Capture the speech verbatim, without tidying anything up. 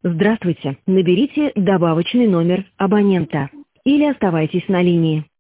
Здравствуйте. Наберите добавочный номер абонента или оставайтесь на линии.